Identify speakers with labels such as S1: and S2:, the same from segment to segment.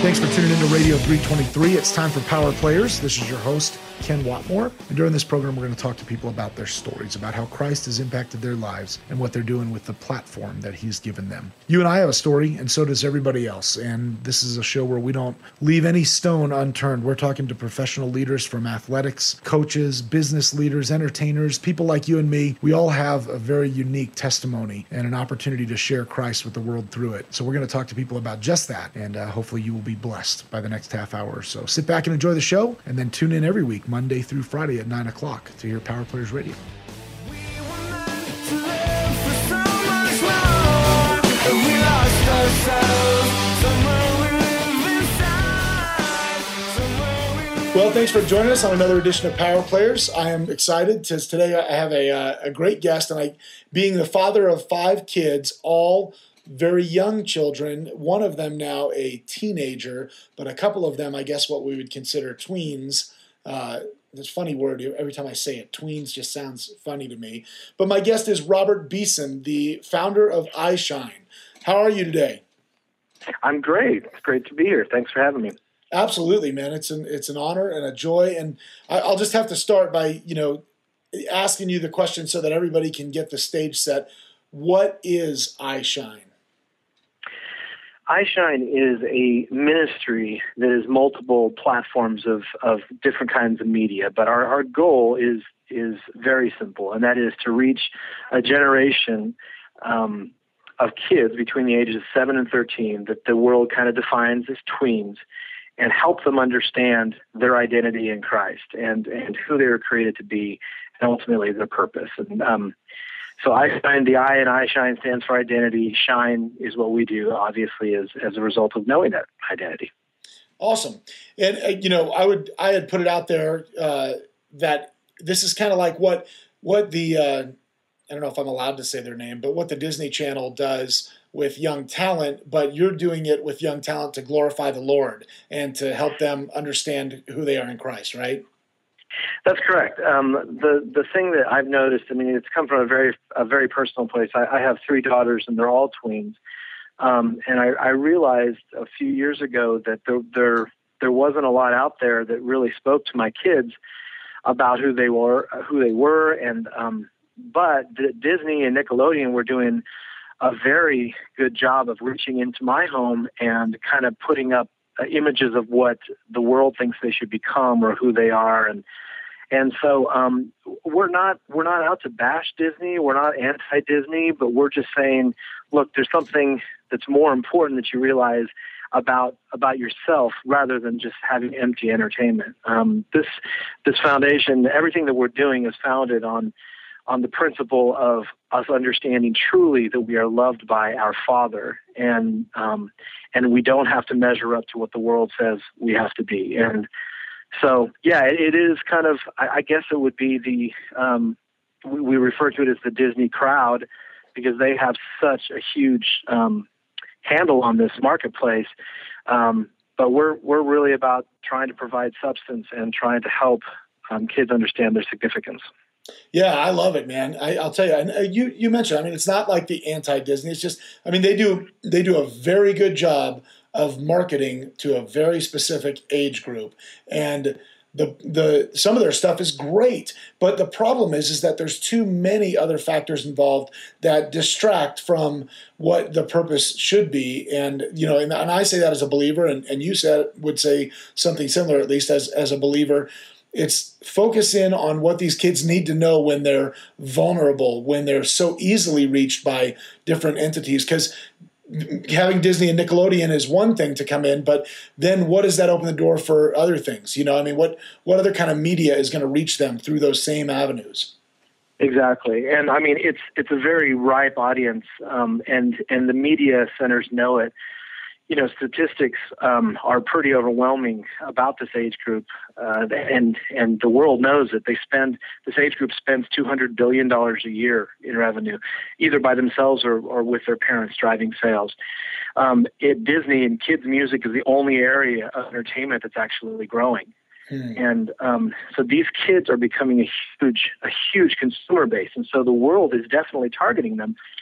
S1: Thanks for tuning into Radio 323. It's time for Power Players. This is your host, Ken Watmore. And during this program, we're going to talk to people about their stories, about how Christ has impacted their lives and what they're doing with the platform that he's given them. You and I have a story, and so does everybody else. And this is a show where we don't leave any stone unturned. We're talking to professional leaders from athletics, coaches, business leaders, entertainers, people like you and me. We all have a very unique testimony and an opportunity to share Christ with the world through it. So we're going to talk to people about just that. And hopefully you will be blessed by the next half hour or so. Sit back and enjoy the show, and then tune in every week, Monday through Friday at 9 o'clock to hear Power Players Radio. Well, thanks for joining us on another edition of Power Players. I am excited because today I have a great guest, and being the father of 5 kids, all very young children, one of them now a teenager, but a couple of them, I guess, what we would consider tweens. It's a funny word. Every time I say it, tweens just sounds funny to me. But my guest is Robert Beeson, the founder of iShine. How are you today?
S2: I'm great. It's great to be here. Thanks for having me.
S1: Absolutely, man. It's an honor and a joy. And I'll just have to start by, asking you the question so that everybody can get the stage set. What is iShine?
S2: iShine is a ministry that is multiple platforms of different kinds of media, but our goal is very simple, and that is to reach a generation of kids between the ages of 7 and 13 that the world kind of defines as tweens, and help them understand their identity in Christ and who they were created to be, and ultimately their purpose. And so iShine, the I in iShine stands for identity. Shine is what we do, obviously, as a result of knowing that identity.
S1: Awesome. And, I had put it out there that this is kind of like what the, I don't know if I'm allowed to say their name, but what the Disney Channel does with young talent, but you're doing it with young talent to glorify the Lord and to help them understand who they are in Christ, right?
S2: That's correct. The thing that I've noticed, it's come from a very personal place. I have 3 daughters, and they're all tweens. And I realized a few years ago that there wasn't a lot out there that really spoke to my kids about who they were, and but Disney and Nickelodeon were doing a very good job of reaching into my home and kind of putting up images of what the world thinks they should become or who they are, and so we're not out to bash Disney. We're not anti-Disney, but we're just saying, look, there's something that's more important that you realize about yourself rather than just having empty entertainment. This foundation, everything that we're doing is founded on the principle of us understanding truly that we are loved by our Father, and we don't have to measure up to what the world says we have to be. And so, yeah, it is kind of, I guess it would be we refer to it as the Disney crowd, because they have such a huge handle on this marketplace. But we're really about trying to provide substance and trying to help kids understand their significance.
S1: Yeah, I love it, man. I'll tell you, and you mentioned, it's not like the anti-Disney. It's just, they do a very good job of marketing to a very specific age group, and the some of their stuff is great. But the problem is that there's too many other factors involved that distract from what the purpose should be. And and I say that as a believer, and you would say something similar, at least as a believer. It's focus in on what these kids need to know when they're vulnerable, when they're so easily reached by different entities. Because having Disney and Nickelodeon is one thing to come in, but then what does that open the door for other things? What other kind of media is going to reach them through those same avenues?
S2: Exactly. And it's a very ripe audience, and the media centers know it. Statistics are pretty overwhelming about this age group, and the world knows that this age group spends $200 billion a year in revenue, either by themselves or with their parents driving sales. At Disney, and kids' music is the only area of entertainment that's actually growing. And so these kids are becoming a huge consumer base, and so the world is definitely targeting them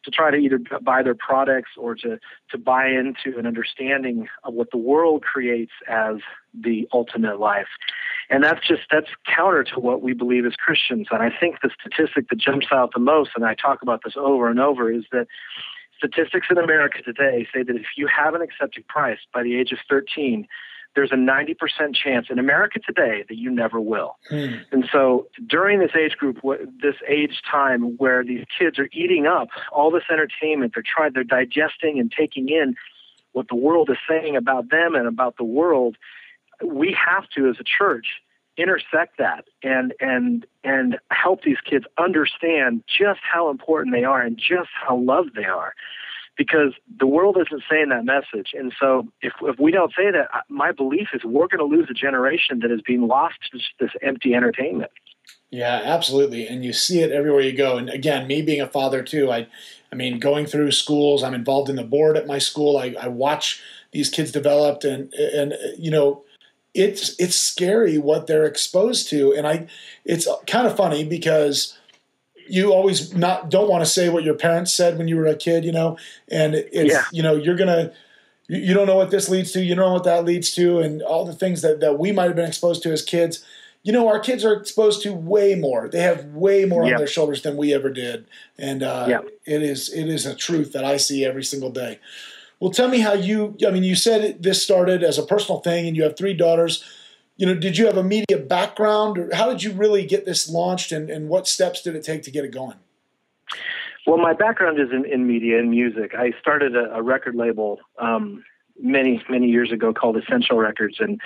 S2: try to either buy their products or to buy into an understanding of what the world creates as the ultimate life. And that's counter to what we believe as Christians. And I think the statistic that jumps out the most, and I talk about this over and over, is that statistics in America today say that if you haven't accepted Christ by the age of 13, there's a 90% chance in America today that you never will. And so during this age group, this age time where these kids are eating up all this entertainment, they're digesting and taking in what the world is saying about them and about the world, we have to, as a church, intersect that and help these kids understand just how important they are and just how loved they are. Because the world isn't saying that message. And so if we don't say that, my belief is we're going to lose a generation that is being lost to just this empty entertainment.
S1: Yeah, absolutely. And you see it everywhere you go. And again, me being a father too, I mean, going through schools, I'm involved in the board at my school. I watch these kids develop and you know, it's scary what they're exposed to. And it's kind of funny because you always don't want to say what your parents said when you were a kid, you know, and you know, you don't know what this leads to, you don't know what that leads to, and all the things that we might have been exposed to as kids. You know, our kids are exposed to way more. They have way more on their shoulders than we ever did. And it is a truth that I see every single day. Well, tell me how you said this started as a personal thing and you have 3 daughters. You know, did you have a media background, or how did you really get this launched, and what steps did it take to get it going?
S2: Well, my background is in media and music. I started a record label many years ago called Essential Records, and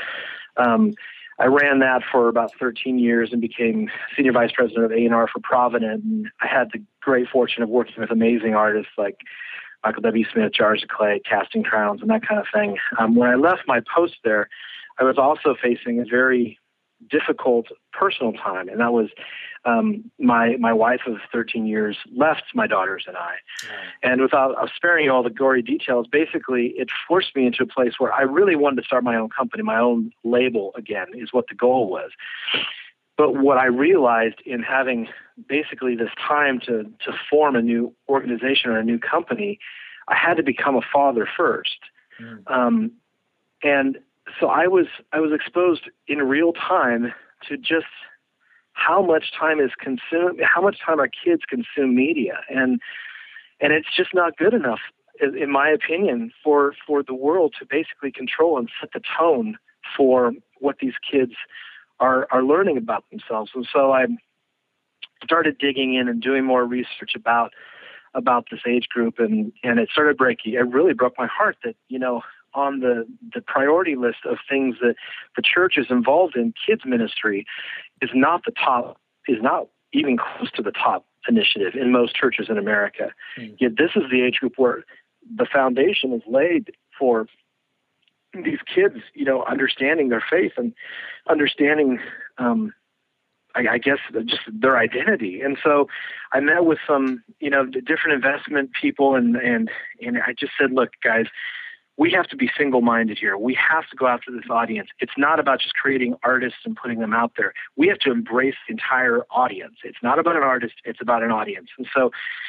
S2: I ran that for about 13 years and became senior vice president of A&R for Provident. And I had the great fortune of working with amazing artists like Michael W. Smith, Jars of Clay, Casting Crowns, and that kind of thing. When I left my post there, I was also facing a very difficult personal time, and that was my wife of 13 years left my daughters and I. And without sparing you all the gory details, basically it forced me into a place where I really wanted to start my own company, my own label again, is what the goal was. But what I realized in having basically this time to form a new organization or a new company, I had to become a father first. And so I was exposed in real time to just how much time is consumed, how much time our kids consume media, and it's just not good enough, in my opinion, for the world to basically control and set the tone for what these kids are learning about themselves. And so I started digging in and doing more research about this age group, and it started breaking. It really broke my heart that, you know, on the priority list of things that the church is involved in, kids ministry is not even close to the top initiative in most churches in America. Yet this is the age group where the foundation is laid for these kids, you know, understanding their faith and understanding, I guess, just their identity. And so I met with some, you know, different investment people, and I just said, look, guys, we have to be single-minded here. We have to go after this audience. It's not about just creating artists and putting them out there. We have to embrace the entire audience. It's not about an artist. It's about an audience. And so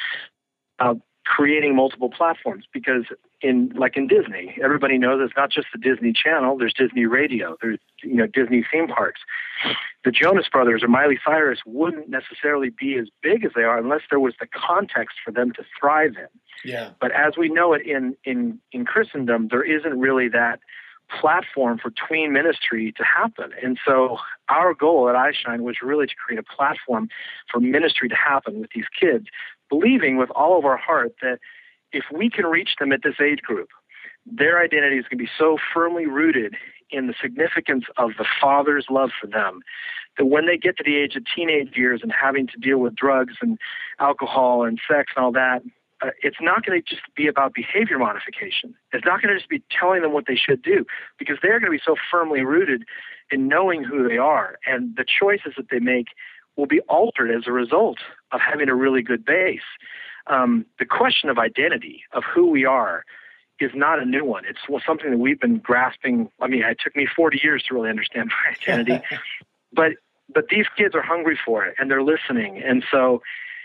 S2: creating multiple platforms, because in Disney, everybody knows it's not just the Disney Channel. There's Disney Radio. There's, you know, Disney theme parks. The Jonas Brothers or Miley Cyrus wouldn't necessarily be as big as they are unless there was the context for them to thrive in.
S1: Yeah.
S2: But as we know it in Christendom, there isn't really that platform for tween ministry to happen. And so our goal at iShine was really to create a platform for ministry to happen with these kids, believing with all of our heart that if we can reach them at this age group, their identity is going to be so firmly rooted in the significance of the Father's love for them that when they get to the age of teenage years and having to deal with drugs and alcohol and sex and all that, it's not going to just be about behavior modification. It's not going to just be telling them what they should do, because they're going to be so firmly rooted in knowing who they are, and the choices that they make will be altered as a result of having a really good base. The question of identity, of who we are, is not a new one. It's something that we've been grasping. I mean, it took me 40 years to really understand my identity, but these kids are hungry for it, and they're listening. And so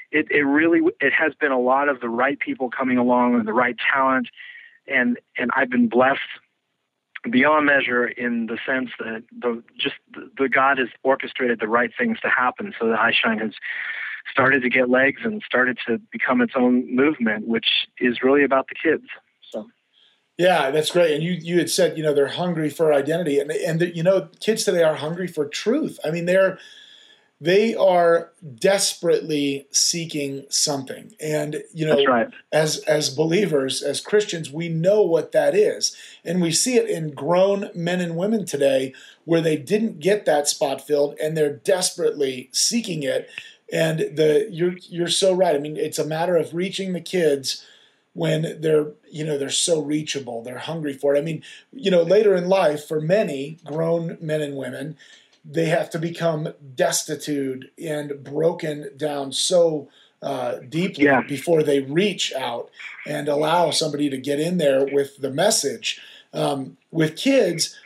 S2: it has been a lot of the right people coming along and the right talent, and I've been blessed beyond measure in the sense that the God has orchestrated the right things to happen, so that iShine has started to get legs and started to become its own movement, which is really about the kids. So.
S1: Yeah, that's great. And you had said, they're hungry for identity, and kids today are hungry for truth. I mean, they are desperately seeking something. And,
S2: That's right.
S1: as believers, as Christians, we know what that is. And we see it in grown men and women today where they didn't get that spot filled and they're desperately seeking it. And you're so right. I mean, it's a matter of reaching the kids when they're so reachable, they're hungry for it. I mean, later in life, for many grown men and women, they have to become destitute and broken down so deeply before they reach out and allow somebody to get in there with the message. With kids,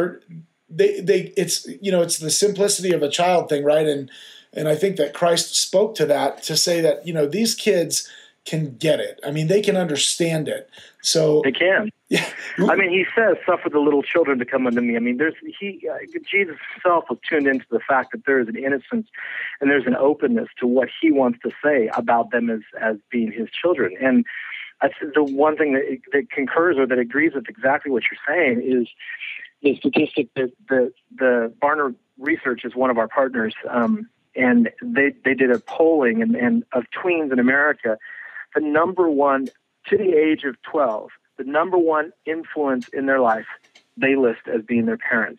S1: it's the simplicity of a child thing, right? And I think that Christ spoke to that to say that these kids can get it. I mean, they can understand it. So
S2: they can.
S1: Yeah.
S2: I mean, he says, "Suffer the little children to come unto me." I mean, Jesus himself was tuned into the fact that there is an innocence and there's an openness to what he wants to say about them as being his children. And that's the one thing that concurs or that agrees with exactly what you're saying is the statistic that the Barna Research is one of our partners, and they did a polling and of tweens in America. The number one, to the age of 12, the number one influence in their life, they list as being their parents.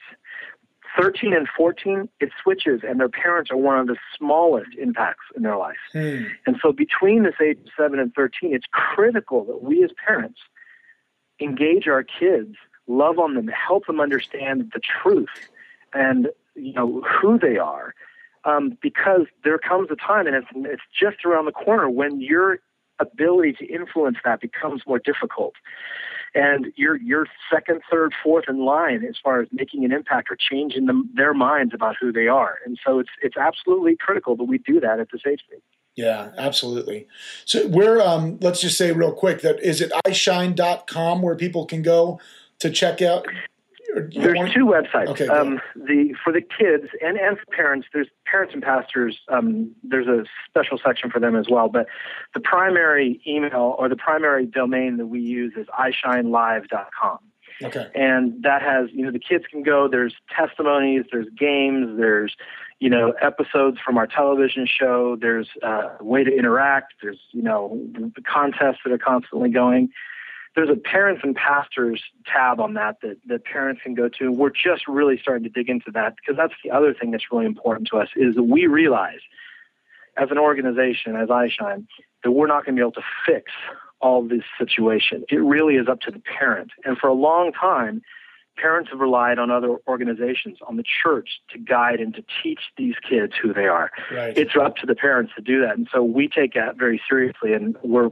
S2: 13 and 14, it switches, and their parents are one of the smallest impacts in their life. And so between this age of 7 and 13, it's critical that we as parents engage our kids, love on them, help them understand the truth and who they are. Because there comes a time, and it's just around the corner, when your ability to influence that becomes more difficult. And you're second, third, fourth in line as far as making an impact or changing their minds about who they are. And so it's absolutely critical that we do that at this age group.
S1: Yeah, absolutely. So we're, let's just say real quick that is it iShine.com where people can go to check out?
S2: There's two websites.
S1: Okay,
S2: for the kids and for parents, there's parents and pastors. There's a special section for them as well. But the primary email or the primary domain that we use is iShineLive.com.
S1: Okay.
S2: And that has, the kids can go. There's testimonies. There's games. There's, episodes from our television show. There's a way to interact. There's, the contests that are constantly going. There's a parents and pastors tab on that parents can go to. We're just really starting to dig into that because that's the other thing that's really important to us is that we realize as an organization, as iShine, that we're not going to be able to fix all this situation. It really is up to the parent. And for a long time, parents have relied on other organizations, on the church to guide and to teach these kids who they are.
S1: Right.
S2: It's up to the parents to do that. And so we take that very seriously, and we're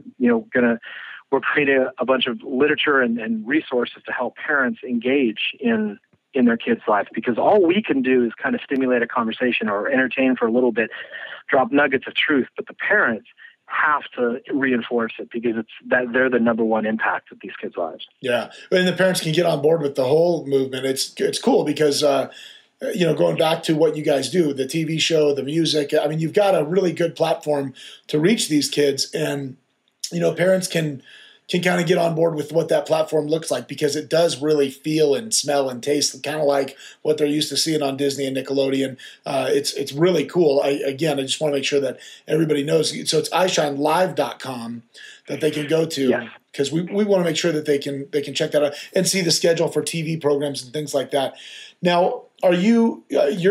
S2: creating a bunch of literature and resources to help parents engage in their kids' lives, because all we can do is kind of stimulate a conversation or entertain for a little bit, drop nuggets of truth, but the parents have to reinforce it because they're the number one impact of these kids' lives.
S1: Yeah, and the parents can get on board with the whole movement. It's cool because going back to what you guys do, the TV show, the music. I mean, you've got a really good platform to reach these kids, and parents can kind of get on board with what that platform looks like because it does really feel and smell and taste kind of like what they're used to seeing on Disney and Nickelodeon. It's really cool. I just want to make sure that everybody knows. So it's iShineLive.com that they can go to because we want to make sure that they can check that out and see the schedule for TV programs and things like that. Now, are you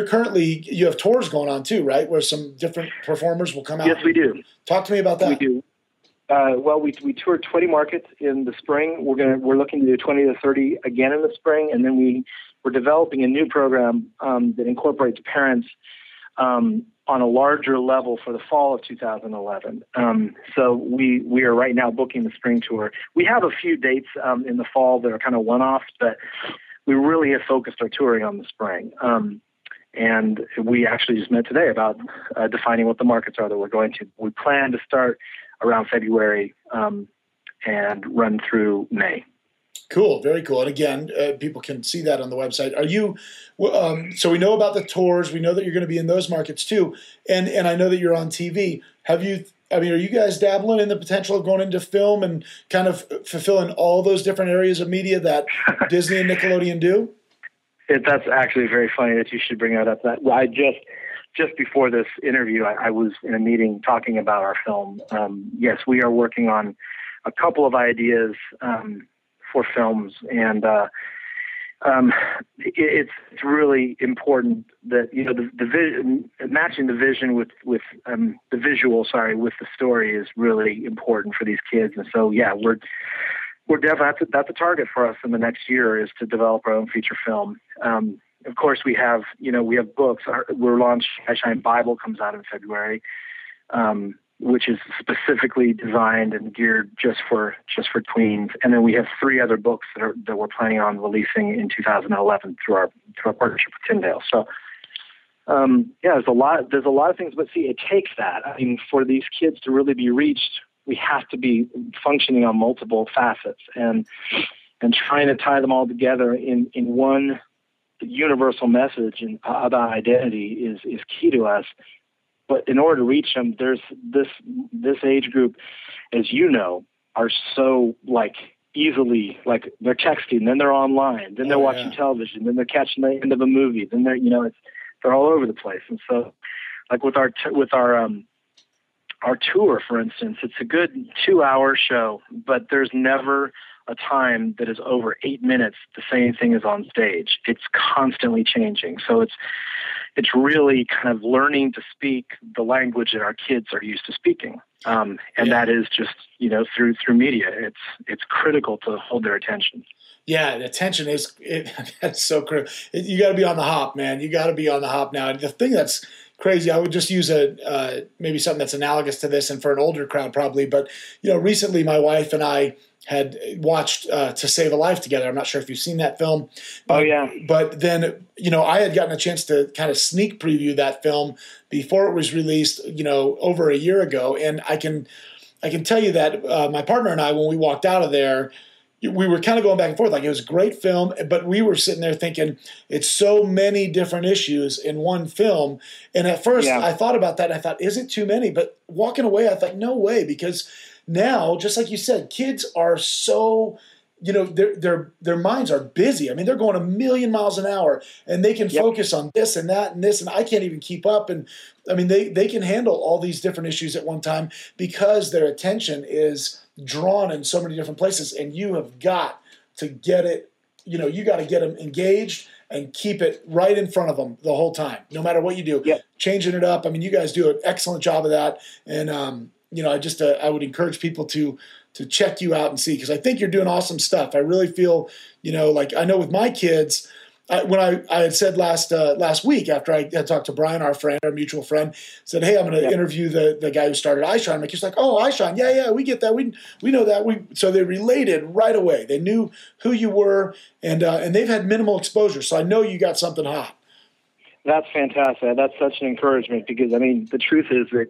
S1: you have tours going on too, right? Where some different performers will come out?
S2: Yes, we do.
S1: Talk to me about that.
S2: We do. We toured 20 markets in the spring. We're looking to do 20 to 30 again in the spring, and then we're developing a new program that incorporates parents on a larger level for the fall of 2011. So we are right now booking the spring tour. We have a few dates in the fall that are kind of one-offs, but we really have focused our touring on the spring. And we actually just met today about defining what the markets are that we're going to. We plan to start around February and run through May.
S1: Cool, very cool. And again, people can see that on the website. Are you? So we know about the tours. We know that you're going to be in those markets too, and I know that you're on TV. Have you? I mean, are you guys dabbling in the potential of going into film and kind of fulfilling all those different areas of media that Disney and Nickelodeon do?
S2: That's actually very funny that you should bring that up. That I just before this interview, I was in a meeting talking about our film. Yes, we are working on a couple of ideas for films, and it's really important that the vision, matching the vision with the visual, with the story is really important for these kids. And so yeah, we're definitely that's a target for us in the next year, is to develop our own feature film. Of course, we have books. We're launched. I Shine Bible comes out in February, which is specifically designed and geared just for tweens. And then we have 3 other books that we're planning on releasing in 2011 through our partnership with Tyndale. So there's a lot of things. But see, it takes that. I mean, for these kids to really be reached, we have to be functioning on multiple facets and trying to tie them all together in one universal message about identity is key to us. But in order to reach them, there's this age group, as you know, are so easily they're texting, then they're online, then they're watching television, then they're catching the end of a movie, then they're all over the place. And so, with our tour, for instance, it's a good 2-hour show, but there's never a time that is over 8 minutes the same thing as on stage. It's constantly changing. So it's really kind of learning to speak the language that our kids are used to speaking. That is just, through media. It's critical to hold their attention.
S1: Yeah, the attention that's so critical. You got to be on the hop, man. You got to be on the hop now. And the thing that's crazy, I would just use maybe something that's analogous to this and for an older crowd probably. But, recently my wife and I had watched To Save a Life together. I'm not sure if you've seen that film.
S2: Oh, yeah.
S1: But then, I had gotten a chance to kind of sneak preview that film before it was released, over a year ago. And I can tell you that my partner and I, when we walked out of there, we were kind of going back and forth. It was a great film, but we were sitting there thinking it's so many different issues in one film. And at first I thought about that and I thought, is it too many? But walking away, I thought, no way, because now, just like you said, kids are so, their minds are busy. I mean, they're going 1,000,000 miles an hour and they can focus on this and that and this, and I can't even keep up. And I mean, they can handle all these different issues at one time because their attention is drawn in so many different places, and you have got to get it, you got to get them engaged and keep it right in front of them the whole time, no matter what you do. Changing it up. I mean, you guys do an excellent job of that. And, I would encourage people to check you out and see, because I think you're doing awesome stuff. I really feel, I know with my kids, when I had said last week after I had talked to Brian, our mutual friend, said, hey, I'm going to interview the guy who started iShine. He's like, oh, iShine, yeah, we get that, we know that. So they related right away. They knew who you were, and they've had minimal exposure. So I know you got something hot.
S2: That's fantastic. That's such an encouragement, because I mean, the truth is that,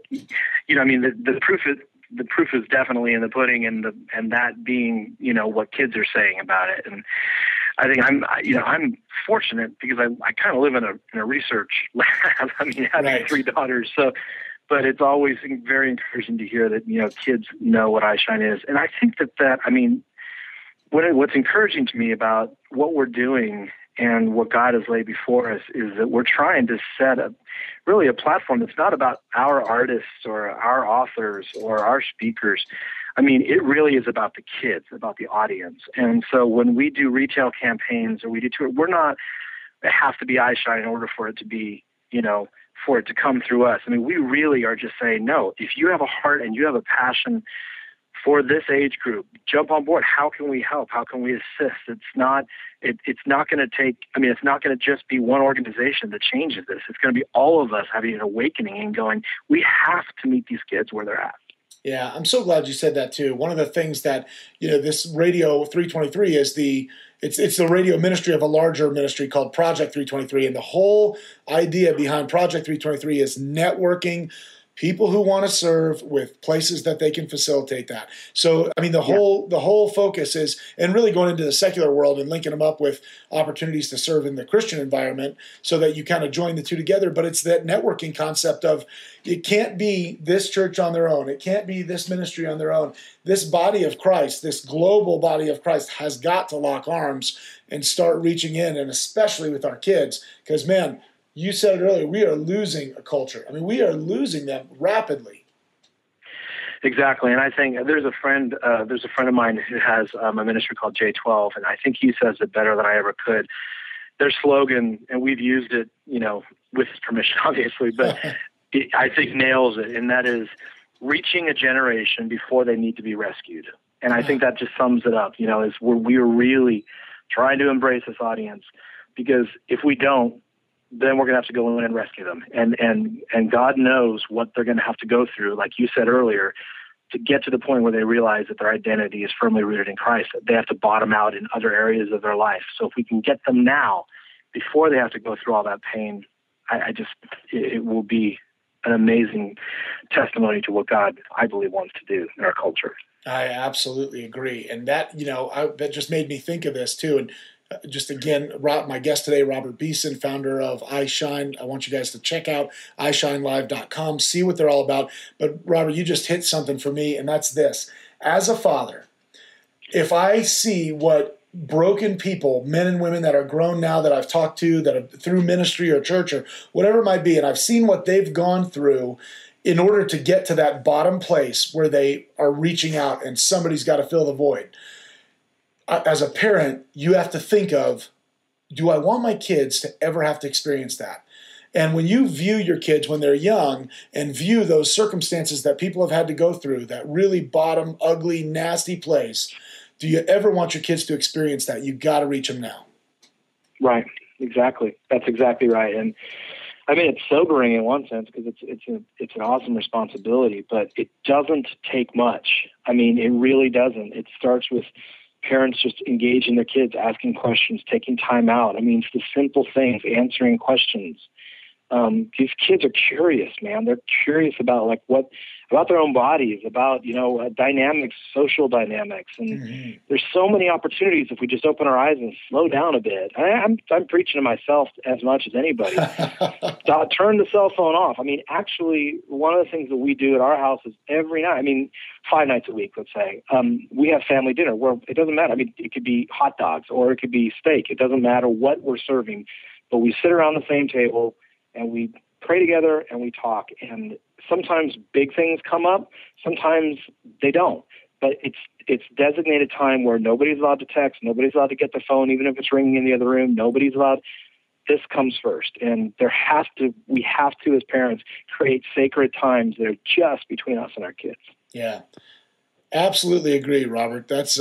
S2: the proof is definitely in the pudding, and that being, what kids are saying about it. And I think I'm fortunate because I kind of live in a research lab. I mean, having 3 daughters, so, but it's always very encouraging to hear that, kids know what iShine is. And I think that I mean, what's encouraging to me about what we're doing and what God has laid before us is that we're trying to set a platform that's not about our artists or our authors or our speakers. I mean, it really is about the kids, about the audience. And so when we do retail campaigns or we do tour, it has to be iShine in order for it to be, for it to come through us. I mean, we really are just saying, no, if you have a heart and you have a passion for this age group, jump on board. How can we help? How can we assist? It's not going to take, it's not going to just be one organization that changes this. It's going to be all of us having an awakening and going, we have to meet these kids where they're at.
S1: Yeah, I'm so glad you said that too. One of the things that, this Radio 323 is it's the radio ministry of a larger ministry called Project 323, and the whole idea behind Project 323 is networking people who want to serve with places that they can facilitate that. So, I mean, the whole focus is, and really going into the secular world and linking them up with opportunities to serve in the Christian environment so that you kind of join the two together. But it's that networking concept of, it can't be this church on their own. It can't be this ministry on their own. This body of Christ, this global body of Christ has got to lock arms and start reaching in, and especially with our kids. Because, man, you said it earlier, we are losing a culture. I mean, we are losing them rapidly.
S2: Exactly, and I think there's a friend of mine who has a ministry called J12, and I think he says it better than I ever could. Their slogan, and we've used it, with his permission, obviously, but I think nails it, and that is reaching a generation before they need to be rescued. And I think that just sums it up. Is we're really trying to embrace this audience, because if we don't, then we're going to have to go in and rescue them. And God knows what they're going to have to go through, like you said earlier, to get to the point where they realize that their identity is firmly rooted in Christ, that they have to bottom out in other areas of their life. So if we can get them now, before they have to go through all that pain, it will be an amazing testimony to what God, I believe, wants to do in our culture.
S1: I absolutely agree. And that, that just made me think of this too. And just again, my guest today, Robert Beeson, founder of iShine. I want you guys to check out iShineLive.com, see what they're all about. But Robert, you just hit something for me, and that's this. As a father, if I see what broken people, men and women that are grown now that I've talked to, that are through ministry or church or whatever it might be, and I've seen what they've gone through in order to get to that bottom place where they are reaching out and somebody's got to fill the void. As a parent, you have to think of, do I want my kids to ever have to experience that? And when you view your kids when they're young and view those circumstances that people have had to go through, that really bottom, ugly, nasty place, do you ever want your kids to experience that? You got to reach them now.
S2: Right. Exactly. That's exactly right. And I mean, it's sobering in one sense because it's an awesome responsibility, but it doesn't take much. I mean, it really doesn't. It starts with parents just engaging their kids, asking questions, taking time out. I mean, it's the simple things, answering questions. These kids are curious, man. They're curious about about their own bodies, about, dynamics, social dynamics. And there's so many opportunities if we just open our eyes and slow down a bit. I'm preaching to myself as much as anybody. Turn the cell phone off. I mean, actually, one of the things that we do at our house is every night, 5 nights a week, let's say, we have family dinner where it doesn't matter. I mean, it could be hot dogs or it could be steak. It doesn't matter what we're serving, but we sit around the same table and we pray together and we talk. And sometimes big things come up, sometimes they don't. But it's designated time where nobody's allowed to text, nobody's allowed to get their phone, even if it's ringing in the other room. Nobody's allowed. This comes first, and we have to, as parents, create sacred times that are just between us and our kids.
S1: Yeah, absolutely agree, Robert. That's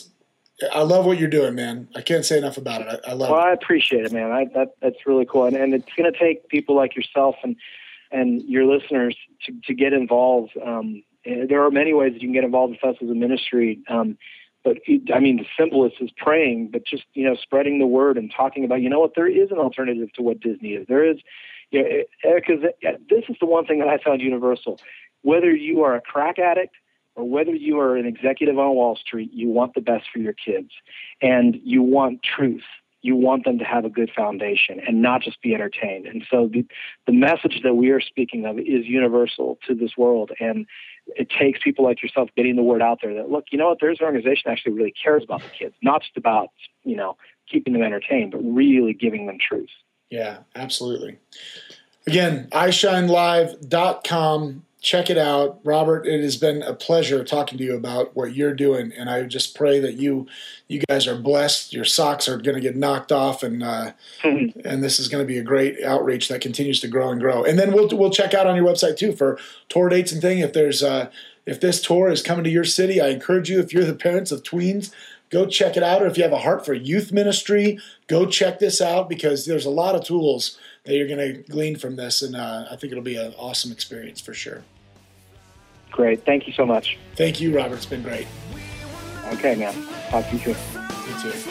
S1: I love what you're doing, man. I can't say enough about it. I love it.
S2: Well, I appreciate it, man. That's really cool, and it's going to take people like yourself and your listeners to get involved. There are many ways that you can get involved with us as a ministry. But the simplest is praying, but just, spreading the word and talking about, there is an alternative to what Disney is. There is, because this is the one thing that I found universal. Whether you are a crack addict or whether you are an executive on Wall Street, you want the best for your kids and you want truth. You want them to have a good foundation and not just be entertained. And so the message that we are speaking of is universal to this world. And it takes people like yourself getting the word out there that, look, there's an organization that actually really cares about the kids, not just about, keeping them entertained, but really giving them truth.
S1: Yeah, absolutely. Again, iShineLive.com. Check it out. Robert, it has been a pleasure talking to you about what you're doing, and I just pray that you guys are blessed. Your socks are going to get knocked off, and this is going to be a great outreach that continues to grow and grow. And then we'll check out on your website too for tour dates and things. If this tour is coming to your city, I encourage you, if you're the parents of tweens, go check it out. Or if you have a heart for youth ministry, go check this out because there's a lot of tools that you're going to glean from this, and I think it'll be an awesome experience for sure.
S2: Great. Thank you so much.
S1: Thank you, Robert. It's been great.
S2: Okay, man. Talk to you soon.
S1: You too.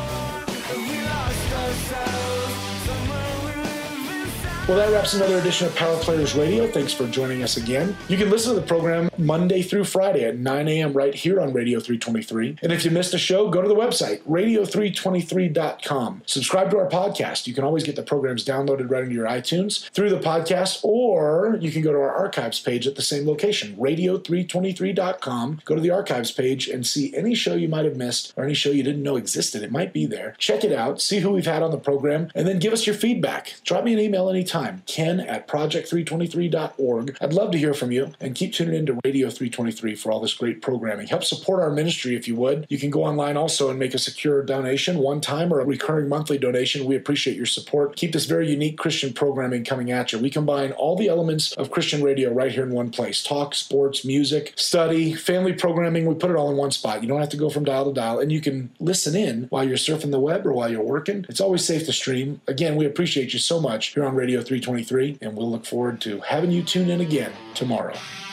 S1: Well, that wraps another edition of Power Players Radio. Thanks for joining us again. You can listen to the program Monday through Friday at 9 a.m. right here on Radio 323. And if you missed a show, go to the website, radio323.com. Subscribe to our podcast. You can always get the programs downloaded right into your iTunes through the podcast, or you can go to our archives page at the same location, radio323.com. Go to the archives page and see any show you might have missed or any show you didn't know existed. It might be there. Check it out, see who we've had on the program, and then give us your feedback. Drop me an email anytime. Ken@project323.org. I'd love to hear from you, and keep tuning into Radio 323 for all this great programming. Help support our ministry if you would. You can go online also and make a secure donation, one time or a recurring monthly donation. We appreciate your support. Keep this very unique Christian programming coming at you. We combine all the elements of Christian radio right here in one place. Talk, sports, music, study, family programming. We put it all in one spot. You don't have to go from dial to dial, and you can listen in while you're surfing the web or while you're working. It's always safe to stream. Again, we appreciate you so much here on Radio 323, and we'll look forward to having you tune in again tomorrow.